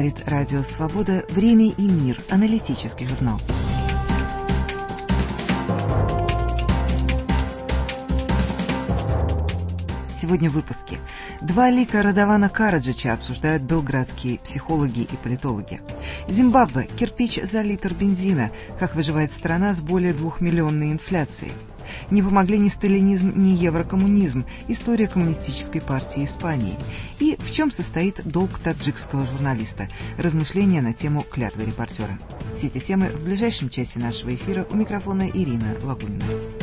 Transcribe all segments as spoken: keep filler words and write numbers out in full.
говорит Радио Свобода. Время и мир. Аналитический журнал. Сегодня в выпуске. Два лика Радована Караджича обсуждают белградские психологи и политологи. Зимбабве. Кирпич за литр бензина. Как выживает страна с более двухмиллионной инфляцией. Не помогли ни сталинизм, ни еврокоммунизм. История коммунистической партии Испании. И в чем состоит долг таджикского журналиста. Размышления на тему клятвы репортера. Все эти темы в ближайшем часе нашего эфира. У микрофона Ирина Лагунина.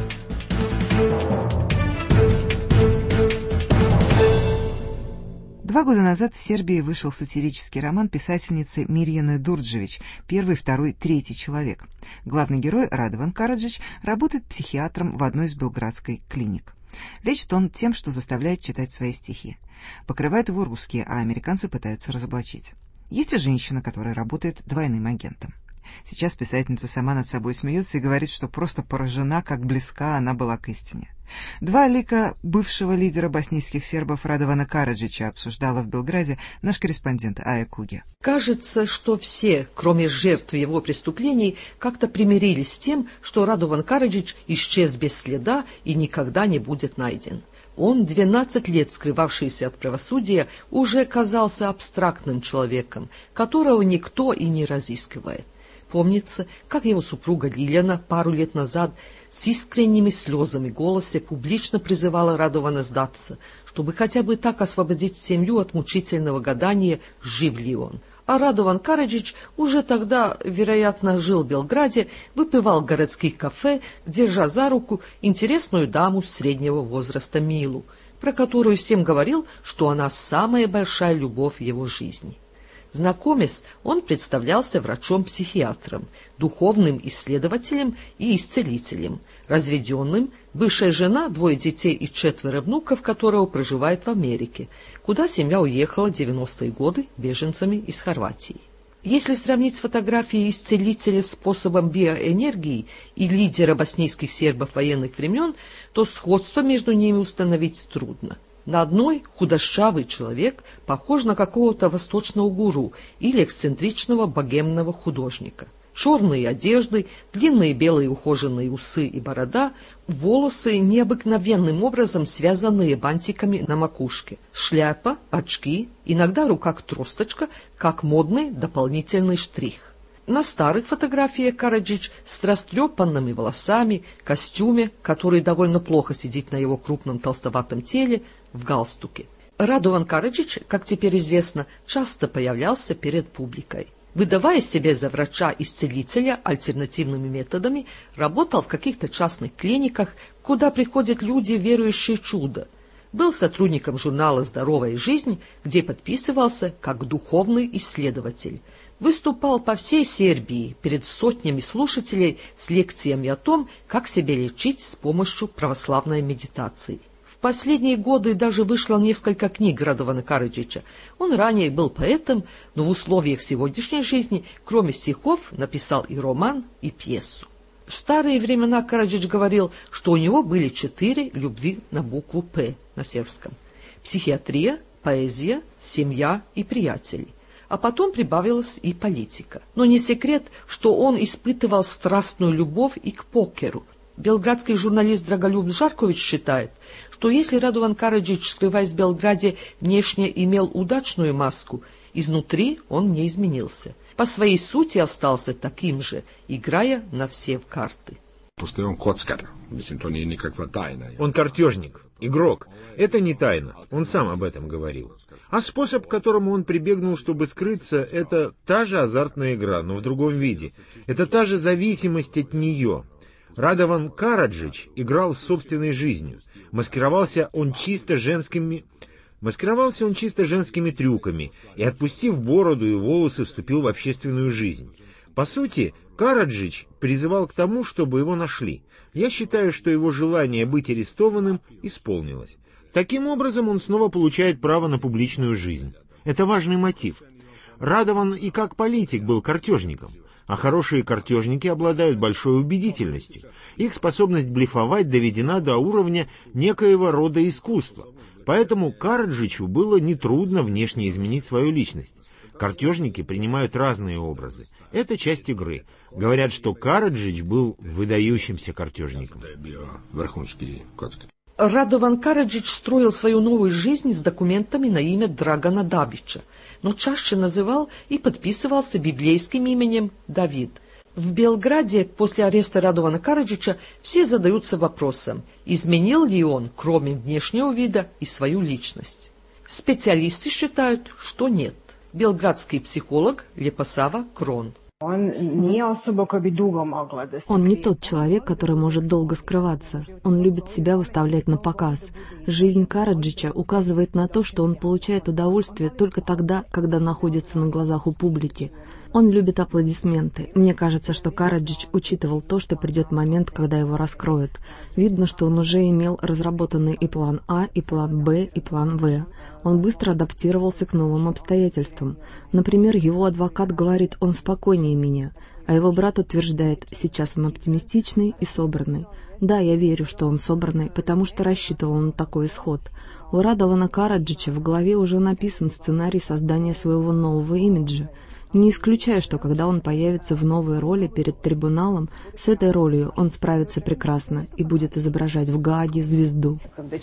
Два года назад в Сербии вышел сатирический роман писательницы Мирьяны Дурджевич «Первый, второй, третий человек». Главный герой Радован Караджич работает психиатром в одной из белградских клиник. Лечит он тем, что заставляет читать свои стихи. Покрывает его русские, а американцы пытаются разоблачить. Есть и женщина, которая работает двойным агентом. Сейчас писательница сама над собой смеется и говорит, что просто поражена, как близка она была к истине. Два лика бывшего лидера боснийских сербов Радована Караджича обсуждала в Белграде наш корреспондент Ая Куги. Кажется, что все, кроме жертв его преступлений, как-то примирились с тем, что Радован Караджич исчез без следа и никогда не будет найден. Он, двенадцать лет скрывавшийся от правосудия, уже казался абстрактным человеком, которого никто и не разыскивает. Помнится, как его супруга Лиляна пару лет назад с искренними слезами в голосе публично призывала Радована сдаться, чтобы хотя бы так освободить семью от мучительного гадания, жив ли он. А Радован Караджич уже тогда, вероятно, жил в Белграде, выпивал в городских кафе, держа за руку интересную даму среднего возраста Милу, про которую всем говорил, что она самая большая любовь его жизни. Знакомясь, он представлялся врачом-психиатром, духовным исследователем и исцелителем, разведенным, бывшая жена, двое детей и четверо внуков, которого проживает в Америке, куда семья уехала в девяностые годы беженцами из Хорватии. Если сравнить фотографии исцелителя способом биоэнергии и лидера боснийских сербов военных времен, то сходство между ними установить трудно. На одной худощавый человек похож на какого-то восточного гуру или эксцентричного богемного художника. Черные одежды, длинные белые ухоженные усы и борода, волосы необыкновенным образом связанные бантиками на макушке, шляпа, очки, иногда в руках тросточка, как модный дополнительный штрих. На старых фотографиях Караджич с растрепанными волосами, костюме, который довольно плохо сидит на его крупном толстоватом теле, в галстуке. Радован Караджич, как теперь известно, часто появлялся перед публикой. Выдавая себя за врача-исцелителя альтернативными методами, работал в каких-то частных клиниках, куда приходят люди, верующие в чудо. Был сотрудником журнала «Здоровая жизнь», где подписывался как духовный исследователь. Выступал по всей Сербии перед сотнями слушателей с лекциями о том, как себя лечить с помощью православной медитации. В последние годы даже вышло несколько книг Радована Караджича. Он ранее был поэтом, но в условиях сегодняшней жизни, кроме стихов, написал и роман, и пьесу. В старые времена Караджич говорил, что у него были четыре любви на букву «П» на сербском. Психиатрия, поэзия, семья и приятели. А потом прибавилась и политика. Но не секрет, что он испытывал страстную любовь и к покеру. Белградский журналист Драголюб Жаркович считает, что если Радован Караджич, скрываясь в Белграде, внешне имел удачную маску, изнутри он не изменился. По своей сути остался таким же, играя на все карты. Он картежник, игрок. Это не тайна, он сам об этом говорил. А способ, к которому он прибегнул, чтобы скрыться, это та же азартная игра, но в другом виде. Это та же зависимость от нее. Радован Караджич играл с собственной жизнью. Маскировался он чисто женскими... Маскировался он чисто женскими трюками и, отпустив бороду и волосы, вступил в общественную жизнь. По сути, Караджич призывал к тому, чтобы его нашли. Я считаю, что его желание быть арестованным исполнилось. Таким образом, он снова получает право на публичную жизнь. Это важный мотив. Радован и как политик был картежником, а хорошие картежники обладают большой убедительностью. Их способность блефовать доведена до уровня некоего рода искусства. Поэтому Караджичу было нетрудно внешне изменить свою личность. Картежники принимают разные образы. Это часть игры. Говорят, что Караджич был выдающимся картежником. Радован Караджич строил свою новую жизнь с документами на имя Драгана Дабича, но чаще называл и подписывался библейским именем Давид. В Белграде после ареста Радована Караджича все задаются вопросом, изменил ли он, кроме внешнего вида, и свою личность. Специалисты считают, что нет. Белградский психолог Лепасава Крон. Он не особо долго могла. Он не тот человек, который может долго скрываться. Он любит себя выставлять на показ. Жизнь Караджича указывает на то, что он получает удовольствие только тогда, когда находится на глазах у публики. Он любит аплодисменты. Мне кажется, что Караджич учитывал то, что придет момент, когда его раскроют. Видно, что он уже имел разработанный и план А, и план Б, и план В. Он быстро адаптировался к новым обстоятельствам. Например, его адвокат говорит, он спокойнее меня, а его брат утверждает, сейчас он оптимистичный и собранный. Да, я верю, что он собранный, потому что рассчитывал на такой исход. У Радована Караджича в голове уже написан сценарий создания своего нового имиджа. Не исключаю, что когда он появится в новой роли перед трибуналом, с этой ролью он справится прекрасно и будет изображать в Гааге звезду.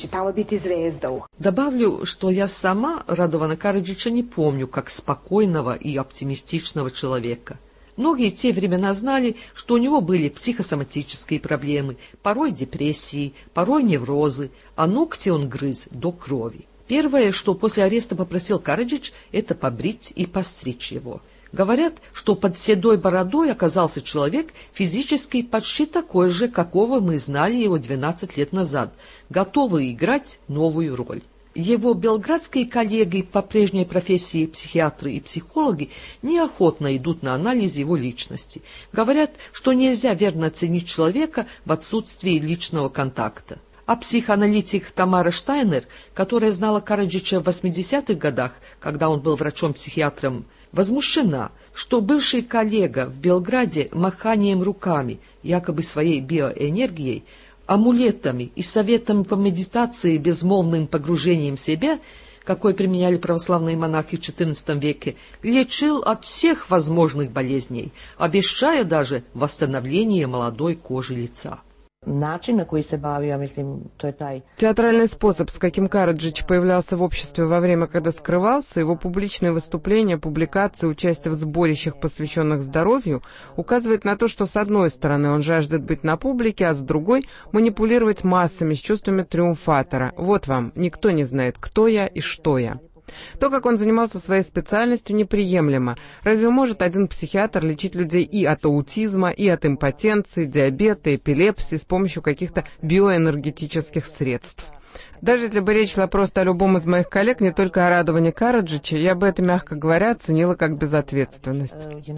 Добавлю, что я сама Радована Караджича не помню как спокойного и оптимистичного человека. Многие в те времена знали, что у него были психосоматические проблемы, порой депрессии, порой неврозы, а ногти он грыз до крови. Первое, что после ареста попросил Караджич, это побрить и постричь его. Говорят, что под седой бородой оказался человек физически почти такой же, какого мы знали его двенадцать лет назад, готовый играть новую роль. Его белградские коллеги по прежней профессии психиатры и психологи неохотно идут на анализ его личности. Говорят, что нельзя верно оценить человека в отсутствии личного контакта. А психоаналитик Тамара Штайнер, которая знала Караджича в восьмидесятых годах, когда он был врачом-психиатром, возмущена, что бывший коллега в Белграде маханием руками, якобы своей биоэнергией, амулетами и советами по медитации, безмолвным погружением в себя, какой применяли православные монахи в четырнадцатом веке, лечил от всех возможных болезней, обещая даже восстановление молодой кожи лица. Način na koji se bavi, ja mislim, to je taj... Театральный способ, с каким Караджич появлялся в обществе во время, когда скрывался, его публичные выступления, публикации, участие в сборищах, посвященных здоровью, указывает на то, что с одной стороны он жаждет быть на публике, а с другой — манипулировать массами с чувствами триумфатора. Вот вам, никто не знает, кто я и что я. То, как он занимался своей специальностью, неприемлемо. Разве может один психиатр лечить людей и от аутизма, и от импотенции, диабета, эпилепсии с помощью каких-то биоэнергетических средств? Даже если бы речь шла просто о любом из моих коллег, не только о Радоване Караджиче, я бы это, мягко говоря, оценила как безответственность.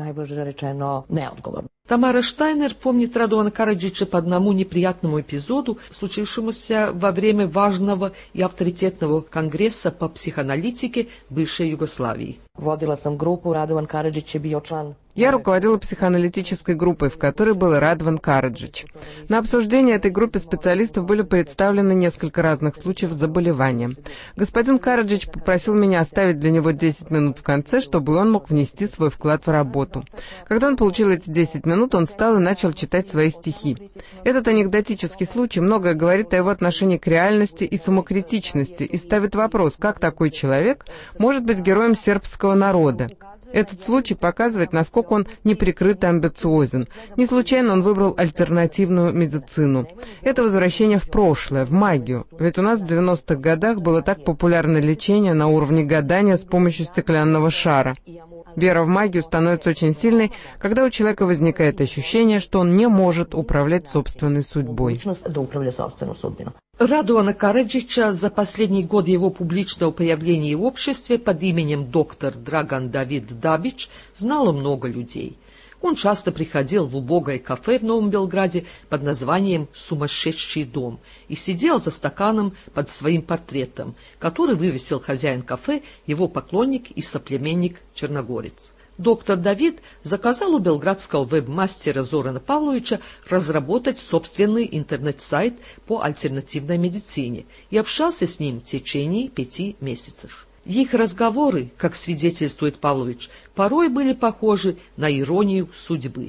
Тамара Штайнер помнит Радована Караджича по одному неприятному эпизоду, случившемуся во время важного и авторитетного конгресса по психоаналитике бывшей Югославии. Vodila sam grupu, Radovan Karadžić je bio član. Я руководила психоаналитической группой, в которой был Радован Караджич. На обсуждение этой группе специалистов были представлены несколько разных случаев заболевания. Господин Караджич попросил меня оставить для него десять минут в конце, чтобы он мог внести свой вклад в работу. Когда он получил эти десять минут, он встал и начал читать свои стихи. Этот анекдотический случай многое говорит о его отношении к реальности и самокритичности и ставит вопрос, как такой человек может быть героем сербского народа. Этот случай показывает, насколько он неприкрыто амбициозен. Не случайно он выбрал альтернативную медицину. Это возвращение в прошлое, в магию. Ведь у нас в девяностых годах было так популярно лечение на уровне гадания с помощью стеклянного шара. Вера в магию становится очень сильной, когда у человека возникает ощущение, что он не может управлять собственной судьбой. Радована Караджича за последний год его публичного появления в обществе под именем доктор Драган Давид Дабич знало много людей. Он часто приходил в убогое кафе в Новом Белграде под названием «Сумасшедший дом» и сидел за стаканом под своим портретом, который вывесил хозяин кафе, его поклонник и соплеменник Черногорец. Доктор Давид заказал у белградского веб-мастера Зорана Павловича разработать собственный интернет-сайт по альтернативной медицине и общался с ним в течение пяти месяцев. Их разговоры, как свидетельствует Павлович, порой были похожи на иронию судьбы.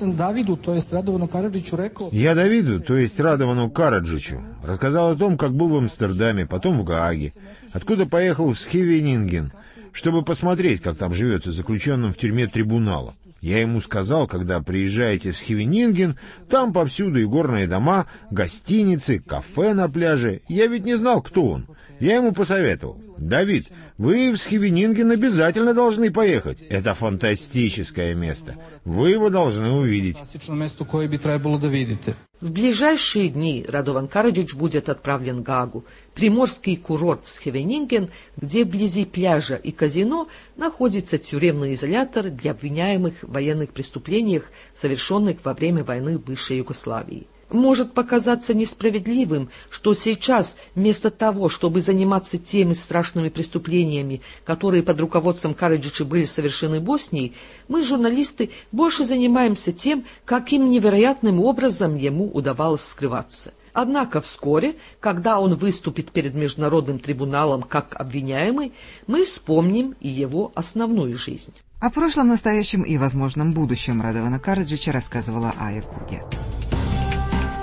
Я Давиду, то есть Радовану Караджичу, рассказал о том, как был в Амстердаме, потом в Гааге, откуда поехал в Схевенинген, чтобы посмотреть, как там живется заключенным в тюрьме трибунала. Я ему сказал, когда приезжаете в Схевенинген, там повсюду и горные дома, гостиницы, кафе на пляже. Я ведь не знал, кто он. Я ему посоветовал: «Давид, вы в Схевенинген обязательно должны поехать. Это фантастическое место. Вы его должны увидеть». В ближайшие дни Радован Караджич будет отправлен в Гаагу, приморский курорт Схевенинген, где вблизи пляжа и казино находится тюремный изолятор для обвиняемых в военных преступлениях, совершенных во время войны в бывшей Югославии. Может показаться несправедливым, что сейчас, вместо того, чтобы заниматься теми страшными преступлениями, которые под руководством Караджича были совершены в Боснии, мы, журналисты, больше занимаемся тем, каким невероятным образом ему удавалось скрываться. Однако вскоре, когда он выступит перед Международным трибуналом как обвиняемый, мы вспомним и его основную жизнь. О прошлом, настоящем и возможном будущем Радована Караджича рассказывала Ая Куге.